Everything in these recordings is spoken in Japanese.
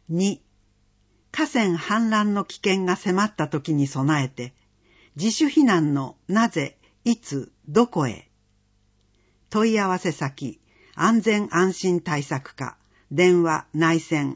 2、河川氾濫の危険が迫った時に備えて、自主避難のなぜ、いつ、どこへ。問い合わせ先、安全安心対策課、電話内線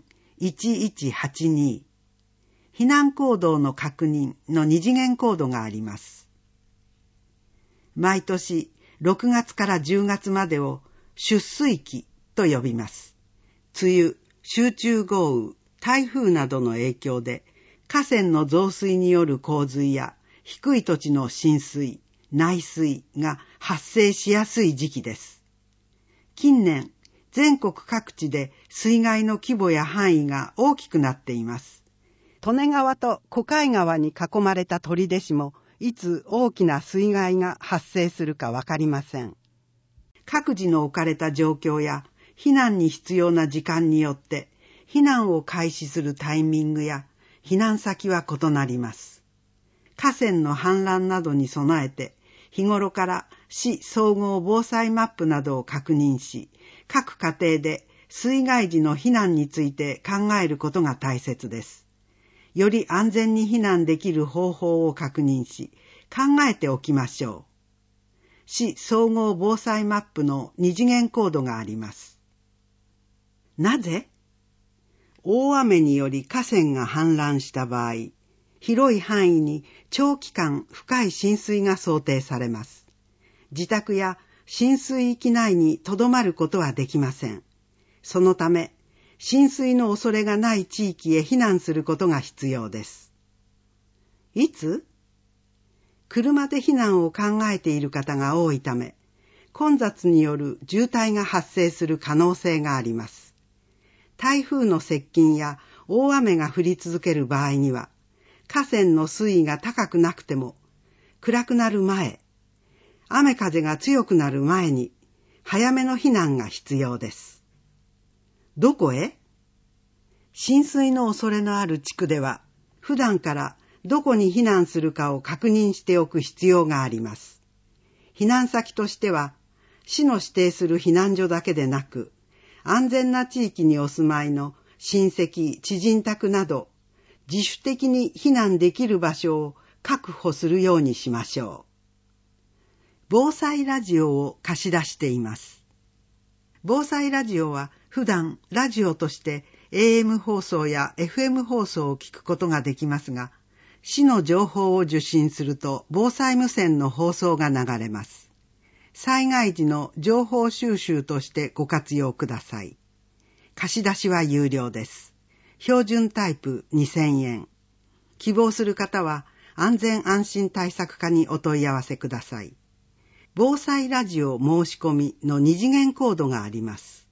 1182。避難行動の確認の二次元コードがあります。毎年6月から10月までを出水期と呼びます。梅雨、集中豪雨、台風などの影響で河川の増水による洪水や低い土地の浸水、内水が発生しやすい時期です。近年、全国各地で水害の規模や範囲が大きくなっています。利根川と小貝川に囲まれた取手市もいつ大きな水害が発生するかわかりません。各自の置かれた状況や避難に必要な時間によって避難を開始するタイミングや避難先は異なります。河川の氾濫などに備えて日頃から市総合防災マップなどを確認し、各家庭で水害時の避難について考えることが大切です。より安全に避難できる方法を確認し、考えておきましょう。市総合防災マップの二次元コードがあります。なぜ？大雨により河川が氾濫した場合、広い範囲に長期間深い浸水が想定されます。自宅や浸水域内に留まることはできません。そのため、浸水の恐れがない地域へ避難することが必要です。いつ？車で避難を考えている方が多いため、混雑による渋滞が発生する可能性があります。台風の接近や大雨が降り続ける場合には、河川の水位が高くなくても、暗くなる前、雨風が強くなる前に、早めの避難が必要です。どこへ？浸水の恐れのある地区では、普段からどこに避難するかを確認しておく必要があります。避難先としては、市の指定する避難所だけでなく、安全な地域にお住まいの親戚、知人宅など、自主的に避難できる場所を確保するようにしましょう。防災ラジオを貸し出しています。防災ラジオは普段ラジオとして AM 放送や FM 放送を聞くことができますが、市の情報を受信すると防災無線の放送が流れます。災害時の情報収集としてご活用ください。貸し出しは有料です。標準タイプ2000円。希望する方は安全安心対策課にお問い合わせください。防災ラジオ申し込みの二次元コードがあります。